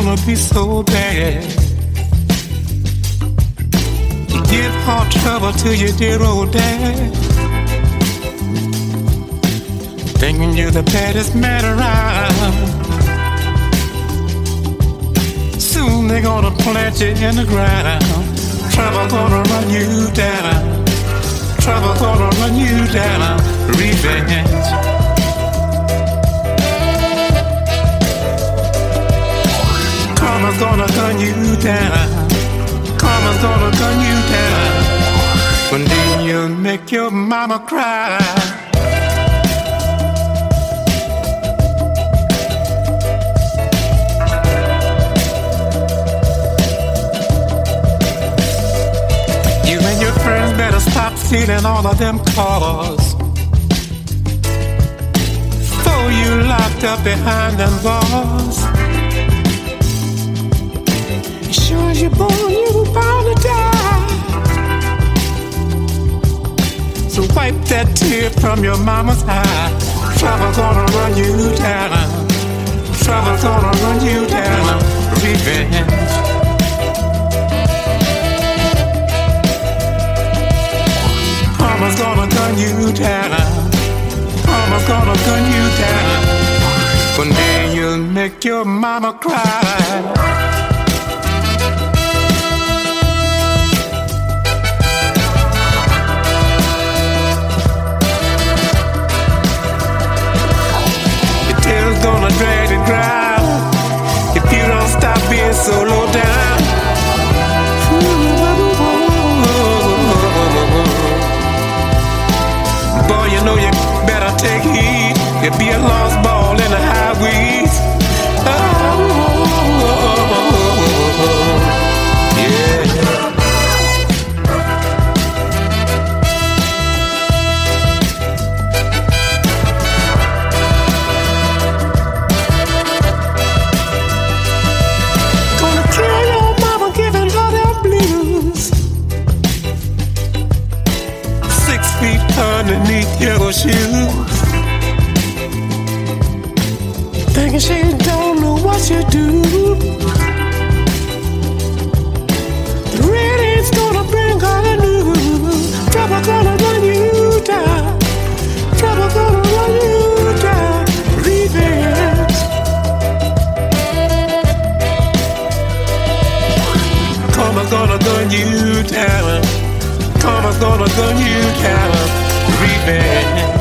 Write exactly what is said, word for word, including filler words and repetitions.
gonna be so bad. You give more trouble to your dear old dad, thinking you're the baddest man around. Soon they're gonna plant you in the ground. Trouble gonna run you down. Trouble gonna run you down. Revenge. Karma's gonna gun you down. Karma's gonna gun you down. One day you'll make your mama cry. You and your friends better stop stealing all of them cars, before you locked up behind them bars. Sure as you're born, you're bound to die. So wipe that tear from your mama's eye. Trouble gonna run you down. Trouble gonna run you down. Revenge. Karma's gonna gun you down. Karma's gonna gun you down. One day you'll make your mama cry. Gonna drag the ground if you don't stop being so low down. Boy, you know you better take heed. You'll be a lost ball in the highways. Oh, yeah. Underneath your shoes, thinking she don't know what you do. The ratings gonna bring all the news. Trouble gonna run you down. Trouble gonna run you down. Revenge. Karma gonna gun you down. Karma's gonna gun you down. Revenge.